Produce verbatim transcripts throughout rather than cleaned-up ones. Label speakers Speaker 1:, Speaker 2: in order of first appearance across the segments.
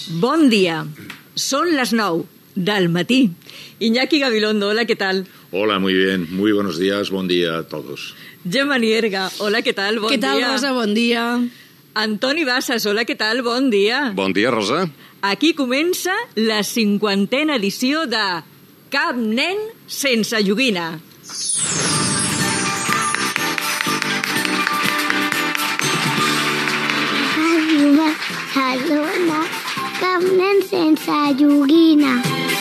Speaker 1: Bon dia. Son las nou del matí. Iñaki Gabilondo, hola, ¿qué tal?
Speaker 2: Hola, muy bien. Muy buenos días. Buen día a todos.
Speaker 1: Gemma Nierga, hola, ¿qué tal? Bon
Speaker 3: ¿Qué tal,
Speaker 1: dia.
Speaker 3: Rosa? Bon dia.
Speaker 1: Antoni Bassas, hola, ¿qué tal? Bon dia.
Speaker 4: Bon dia, Rosa.
Speaker 1: Aquí comença la cinquantena edició de Cap nen sense joguina.
Speaker 5: Ràdio Barcelona, cap nen sense joguina.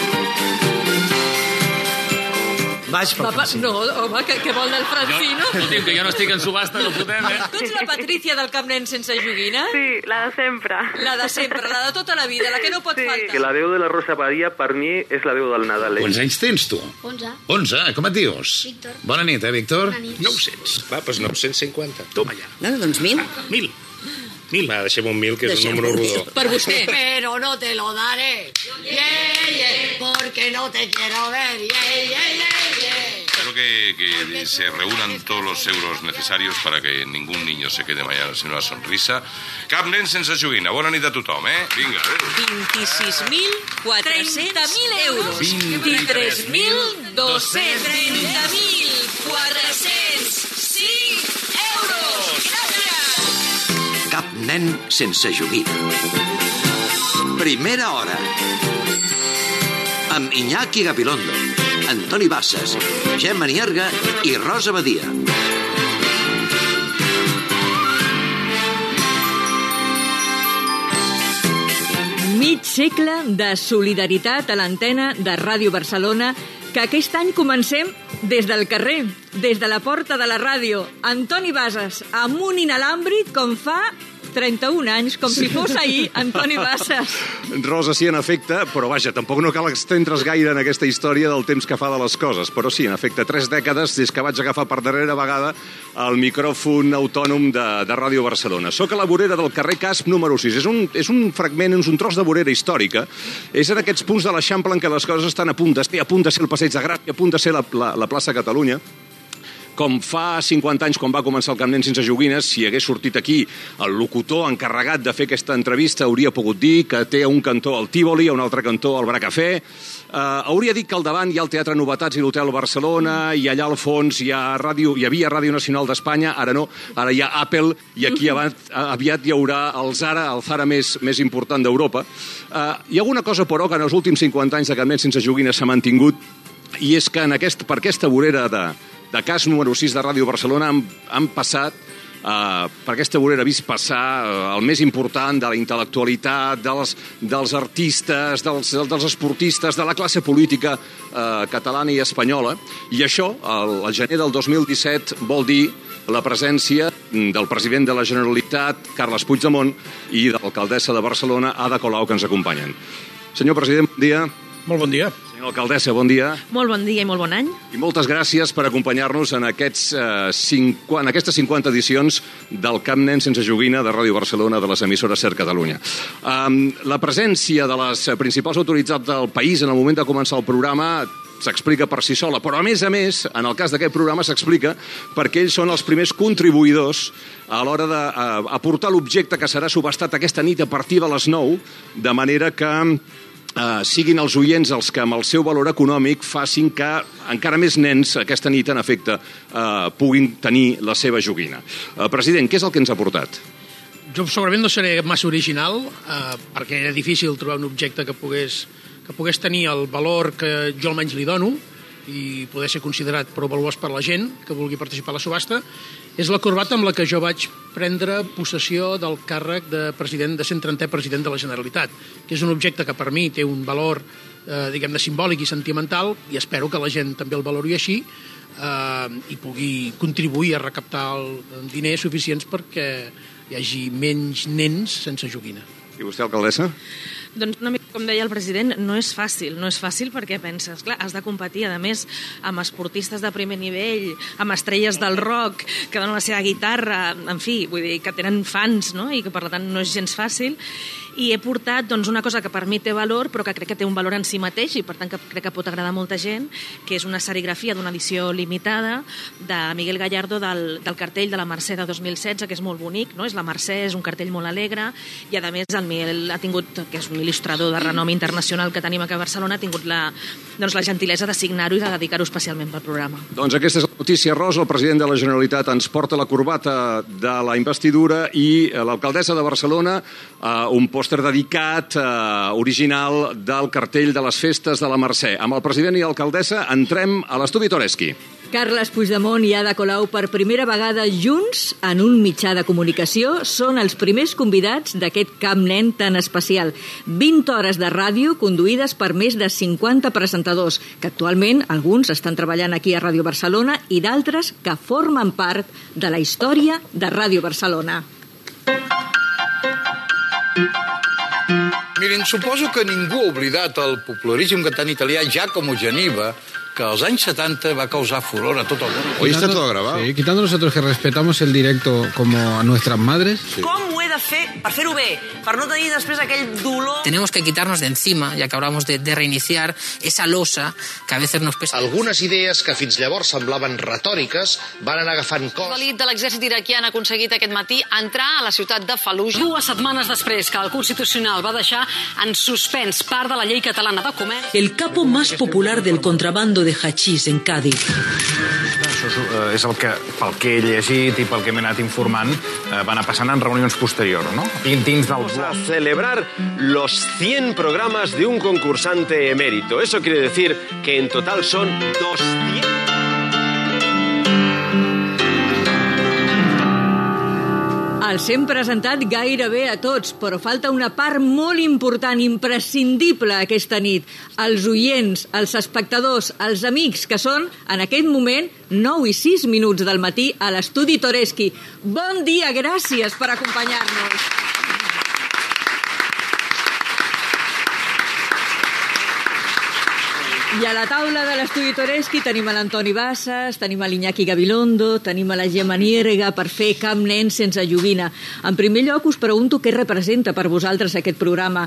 Speaker 6: Vaig pel
Speaker 1: Papa,
Speaker 6: Francino.
Speaker 1: no, home, que, que vol del Francino?
Speaker 7: Escolti'm, que jo no estic en subhasta, no podem, eh?
Speaker 1: Tu ets la Patricia del Cap nen sense joguina?
Speaker 8: Sí, la de sempre.
Speaker 1: La de sempre, la de tota la vida, la que no pot
Speaker 8: Sí.
Speaker 1: faltar.
Speaker 9: Que la Déu de la Rosa Badia, per mi, és la Déu del Nadal.
Speaker 2: Quants anys tens, tu?
Speaker 5: Onze.
Speaker 2: Onze? Com et dius?
Speaker 5: Víctor.
Speaker 2: Bona nit, eh, Víctor?
Speaker 5: Bona nit.
Speaker 7: nou-cents.
Speaker 6: Va, doncs nou-cents cinquanta. Toma ja.
Speaker 3: No, doncs mil.
Speaker 7: Mil. Mil.
Speaker 6: Va, deixem un mil, que és un número rodó.
Speaker 1: Per vostè.
Speaker 3: Pero no te lo daré. Yeah, yeah, porque no te quiero ver. Yeah, yeah, yeah, yeah.
Speaker 10: Espero que, que se reúnan todos los euros necesarios para que ningún niño se quede mañana sin una sonrisa. Cap nen sense joguina. Bona nit a tothom, eh? Vinga, adéu.
Speaker 1: vint-i-sis mil quatre-cents euros. vint-i-tres mil dos-cents. trenta mil quatre-cents cinc euros. Gràcies.
Speaker 11: Cap nen sense joguina. Primera hora. Amb Iñaki Gabilondo, Antoni Bassas, Gemma Nierga i Rosa Badia.
Speaker 1: Mig segle de solidaritat a l'antena de Ràdio Barcelona, que aquest any comencem des del carrer, des de la porta de la ràdio. Antoni Bassas, amb un inalàmbric com fa trenta-un anys, com si fos ahir, Antoni Bassas.
Speaker 4: Rosa, sí, en efecte, però vaja, tampoc no cal estendre's gaire en aquesta història del temps que fa de les coses, però sí, en efecte, tres dècades des que vaig agafar per darrera vegada el micròfon autònom de, de Ràdio Barcelona. Soc a la vorera del carrer Casp número sis. És un, és un fragment, és un tros de vorera històrica. És en aquests punts de l'Eixample en què les coses estan a punt de ser, a punt de ser el Passeig de Gràcia, a punt de ser la, la, la plaça Catalunya. Com fa cinquanta anys, quan va començar el Cap nen sense joguines, si hagués sortit aquí el locutor encarregat de fer aquesta entrevista, hauria pogut dir que té a un cantó el Tívoli, a un altre cantó el Bracafé. Uh, hauria dit que al davant hi ha el Teatre Novetats i l'Hotel Barcelona, i allà al fons hi, ha ràdio, hi havia Ràdio Nacional d'Espanya, ara no, ara hi ha Apple, i aquí aviat, aviat hi haurà el Zara, el Zara més, més important d'Europa. Uh, hi ha alguna cosa, però, que en els últims cinquanta anys de Cap nen sense joguines s'ha mantingut, i és que en aquest, per aquesta vorera de, de cas número sis de Ràdio Barcelona han, han passat, uh, per aquesta vorera vist passar uh, el més important de la intel·lectualitat, dels, dels artistes, dels, dels esportistes, de la classe política uh, catalana i espanyola. I això, el, el gener del dos mil disset, vol dir la presència del president de la Generalitat, Carles Puigdemont, i de l'alcaldessa de Barcelona, Ada Colau, que ens acompanyen. Senyor president, bon dia.
Speaker 6: Molt bon dia.
Speaker 4: Senyor alcaldessa, bon dia.
Speaker 3: Molt bon dia i molt bon any.
Speaker 4: I moltes gràcies per acompanyar-nos en, aquests, eh, cinquanta, en aquestes cinquanta edicions del Cap nen sense joguina de Ràdio Barcelona, de les emissores Ser Catalunya. Um, la presència de les principals autoritats del país en el moment de començar el programa s'explica per si sola, però a més a més, en el cas d'aquest programa s'explica perquè ells són els primers contribuïdors a l'hora d'aportar l'objecte que serà subhastat aquesta nit a partir de les nou, de manera que Uh, siguin els oients els que amb el seu valor econòmic facin que encara més nens aquesta nit, en efecte, uh, puguin tenir la seva joguina. Uh, president, què és el que ens ha portat?
Speaker 12: Jo segurament no seré massa original, eh, perquè era difícil trobar un objecte que pogués, que pogués tenir el valor que jo almenys li dono i poder ser considerat prou valuós per la gent que vulgui participar a la subhasta. És la corbata amb la que jo vaig prendre possessió del càrrec de president de cent trentè president de la Generalitat, que és un objecte que per mi té un valor eh, diguem-ne simbòlic i sentimental, i espero que la gent també el valori així eh, i pugui contribuir a recaptar el diners suficients perquè hi hagi menys nens sense joguina.
Speaker 4: I vostè, alcaldessa?
Speaker 3: Doncs una mica com deia el president, no és fàcil, no és fàcil perquè penses, clar, has de competir, a més, amb esportistes de primer nivell, amb estrelles del rock, que donen la seva guitarra, en fi, vull dir, que tenen fans, no?, i que per tant no és gens fàcil. i he portat doncs, una cosa que per mi té valor, però que crec que té un valor en si mateix i per tant que crec que pot agradar a molta gent, que és una serigrafia d'una edició limitada de Miguel Gallardo del, del cartell de la Mercè de dos mil setze, que és molt bonic, no? És la Mercè, és un cartell molt alegre, i a més el Miguel ha tingut, que és un il·lustrador de renom internacional que tenim aquí a Barcelona, ha tingut la, doncs, la gentilesa de signar-ho i de dedicar-ho especialment pel programa.
Speaker 4: Doncs aquesta és la notícia, Ros. El president de la Generalitat ens porta la corbata de la investidura i l'alcaldessa de Barcelona uh, un pòster dedicat uh, original del cartell de les festes de la Mercè. Amb el president i l'alcaldessa entrem a l'estudi Toreschi.
Speaker 1: Carles Puigdemont i Ada Colau per primera vegada junts en un mitjà de comunicació són els primers convidats d'aquest Camp Nen tan especial. vint hores de ràdio conduïdes per més de cinquanta presentadors, que actualment alguns estan treballant aquí a Ràdio Barcelona i d'altres que formen part de la història de Ràdio Barcelona.
Speaker 8: Miren, suposo que ningú ha oblidat el popularíssim cantant italià Giacomo Geneva, que als anys setanta va causar furor a tot el món.
Speaker 2: Hoy está todo grabado.
Speaker 13: Sí, quitando nosotros que respetamos el directo como a nuestras madres.
Speaker 14: Sí. Com ho he de fer per fer-ho bé? Per no tenir després aquell dolor... Tenemos que quitarnos de encima, ya que hablamos de, de reiniciar, esa losa que a veces nos pesa.
Speaker 15: Algunes idees que fins llavors semblaven retòriques van anar agafant cos.
Speaker 16: L'elit de l'exèrcit iraquià ha aconseguit aquest matí entrar a la ciutat de Fallujah. Dues setmanes després que el Constitucional va deixar en suspens part de la llei catalana de comerç.
Speaker 17: El capo más popular del contrabando de hachís en Cádiz.
Speaker 18: Això és el que, pel que he llegit i pel que m'he anat informant, va anar passant en reunions posteriors, ¿no? Dins del
Speaker 19: Vamos a celebrar los cien programas de un concursante emérito. Eso quiere decir que en total son doscientos...
Speaker 1: Els hem presentat gairebé a tots, però falta una part molt important, imprescindible aquesta nit. Els oients, els espectadors, els amics, que són, en aquest moment, nou i sis minuts del matí a l'estudi Toreschi. Bon dia, gràcies per acompanyar-nos. I a la taula de l'estudi Toreschi tenim a l'Antoni Bassas, tenim a l'Iñaki Gabilondo, tenim a la Gemma Nierga per fer Camp Nen sense joguina. En primer lloc us pregunto què representa per vosaltres aquest programa.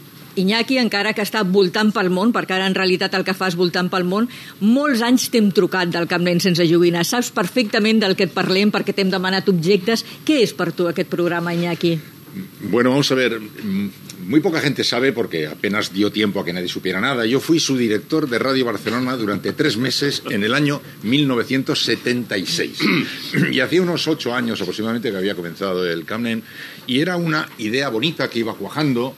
Speaker 1: Iñaki, encara que està voltant pel món, perquè ara en realitat el que fas voltant pel món, molts anys t'hem trucat del Camp Nen sense joguina. Saps perfectament del que et parlem perquè t'hem demanat objectes. Què és per tu aquest programa, Iñaki?
Speaker 2: Bueno, vamos a ver, muy poca gente sabe porque apenas dio tiempo a que nadie supiera nada. Yo fui su director de Radio Barcelona durante tres meses en el año mil novecientos setenta y seis. Y hacía unos ocho años aproximadamente que había comenzado el Camp Nen y era una idea bonita que iba cuajando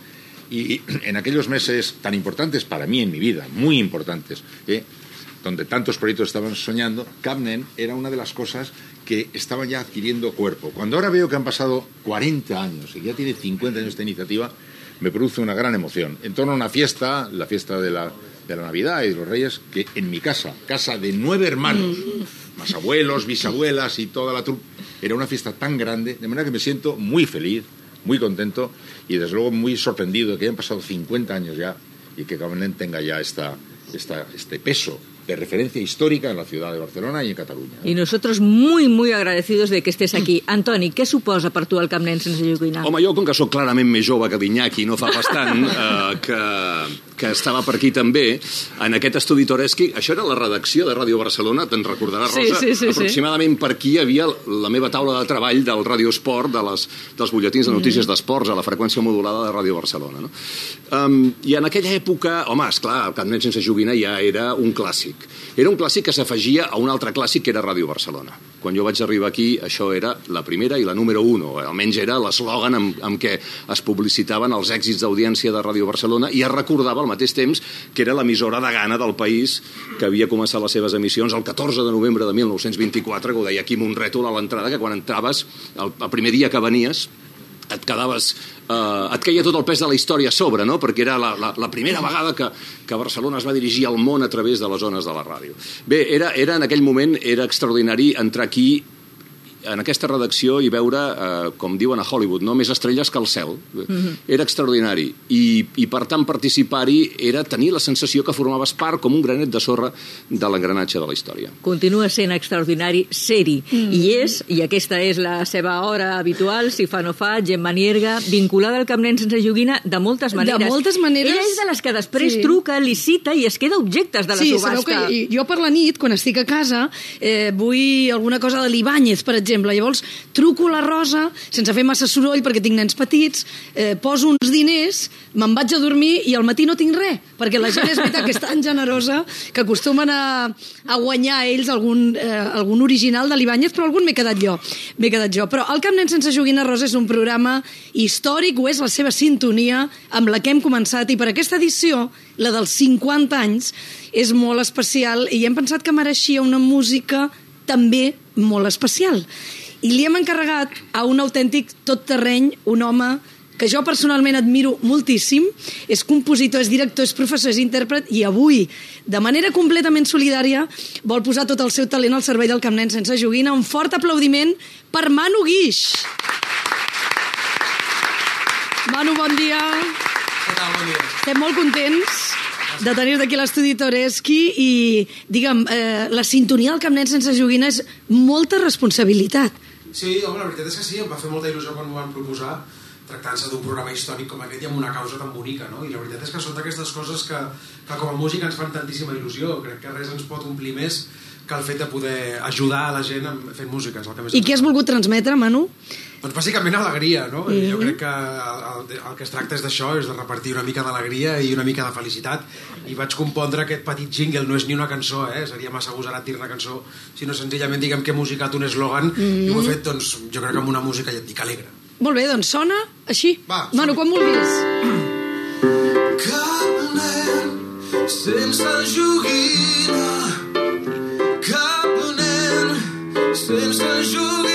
Speaker 2: y en aquellos meses tan importantes para mí en mi vida, muy importantes, ¿eh? donde tantos proyectos estaban soñando, Camp Nen era una de las cosas que estaban ya adquiriendo cuerpo. Cuando ahora veo que han pasado cuarenta años y ya tiene cincuenta años esta iniciativa, me produce una gran emoción. En torno a una fiesta, la fiesta de la, de la Navidad y de los Reyes, que en mi casa, casa de nueve hermanos, más abuelos, bisabuelas y toda la trupe, era una fiesta tan grande, de manera que me siento muy feliz, muy contento y desde luego muy sorprendido de que hayan pasado cincuenta años ya y que Camp Nen tenga ya esta, esta, este peso de referencia histórica en la ciudad de Barcelona y en Cataluña.
Speaker 1: Y nosotros muy, muy agradecidos de que estés aquí. Antoni, què suposa per tu el Camp Nen sense joguina?
Speaker 4: Home, jo, com que sóc clarament més jove que l'Iñaki, no fa bastant eh, que, que estava per aquí també, en aquest estudi Toreschi, això era la redacció de Ràdio Barcelona, te'n recordaràs, Rosa?
Speaker 1: Sí, sí, sí,
Speaker 4: aproximadament
Speaker 1: sí.
Speaker 4: per aquí hi havia la meva taula de treball del Ràdio Esport, de les, dels butlletins de notícies mm. d'esports a la freqüència modulada de Ràdio Barcelona. No? Um, I en aquella època, home, esclar, el Camp Nen sense joguina ja era un clàssic. Era un clàssic que s'afegia a un altre clàssic que era Ràdio Barcelona. Quan jo vaig arribar aquí, això era la primera i la número uno. Almenys era l'eslògan amb, amb què es publicitaven els èxits d'audiència de Ràdio Barcelona i es recordava al mateix temps que era l'emissora de gana del país que havia començat les seves emissions el catorze de novembre de mil nou-cents vint-i-quatre, que ho deia aquí amb un rètol a l'entrada, que quan entraves, el, el primer dia que venies, et quedaves, eh, et queia tot el pes de la història a sobre, no? Perquè era la, la, la primera vegada que, que Barcelona es va dirigir al món a través de les ones de la ràdio. Bé, era, era en aquell moment era extraordinari entrar aquí en aquesta redacció i veure, eh, com diuen a Hollywood, no més estrelles que el cel. Mm-hmm. Era extraordinari. I, i per tant participar-hi era tenir la sensació que formaves part com un granet de sorra de l'engranatge de la història.
Speaker 1: Continua sent extraordinari ser-hi. Mm. I és, i aquesta és la seva hora habitual, si fa no fa, Gemma Nierga, vinculada al Camp Nen sense joguina de moltes maneres.
Speaker 20: De moltes maneres.
Speaker 1: Ella és de les que després
Speaker 20: sí.
Speaker 1: truca, li cita i es queda objectes de la
Speaker 20: sí,
Speaker 1: subhasta.
Speaker 20: Sí, sabeu que jo per la nit, quan estic a casa, eh, vull alguna cosa de l'Ibáñez, per exemple. Llavors truco la Rosa, sense fer massa soroll perquè tinc nens petits, eh, poso uns diners, me'n vaig a dormir i al matí no tinc res, perquè la gent és veritat que és tan generosa que acostumen a, a guanyar ells algun, eh, algun original de l'Ibáñez, però algun m'he quedat jo. M'he quedat jo. Però el Camp Nen sense joguina, Rosa, és un programa històric, o és la seva sintonia amb la que hem començat, i per aquesta edició, la dels cinquanta anys, és molt especial i hem pensat que mereixia una música també molt especial. I li hem encarregat a un autèntic tot-terreny, un home que jo personalment admiro moltíssim, és compositor, és director, és professor, és intèrpret, i avui, de manera completament solidària, vol posar tot el seu talent al servei del Camp Nen sense joguina. Un fort aplaudiment per Manu Guix. Manu, bon dia.
Speaker 21: Què tal, bon dia?
Speaker 20: Estem molt contents de tenir-te aquí a l'estudi Toreski i, digue'm, eh, la sintonia del Camp Nen sense joguina és molta responsabilitat.
Speaker 21: Sí, home, la veritat és que sí, em va fer molta il·lusió quan m'ho van proposar, tractant-se d'un programa històric com aquest i amb una causa tan bonica, no? I la veritat és que són d'aquestes coses que, que com a música ens fan tantíssima il·lusió. Crec que res ens pot omplir més que el fet de poder ajudar a la gent fent música. És el que més
Speaker 20: I què has volgut transmetre, Manu?
Speaker 21: Doncs bàsicament alegria, no? Mm-hmm. Jo crec que el, el que es tracta és d'això, és de repartir una mica d'alegria i una mica de felicitat. I vaig compondre aquest petit jingle, no és ni una cançó, eh? Seria massa agosarat dir-ne cançó, sinó senzillament diguem que he musicat un eslògan mm-hmm. i ho he fet, doncs, jo crec que amb una música, ja et dic, alegre.
Speaker 20: Molt bé, doncs sona així.
Speaker 21: Va,
Speaker 20: Manu, quan vulguis.
Speaker 21: Cap nen sense joguina, cap nen sense joguina.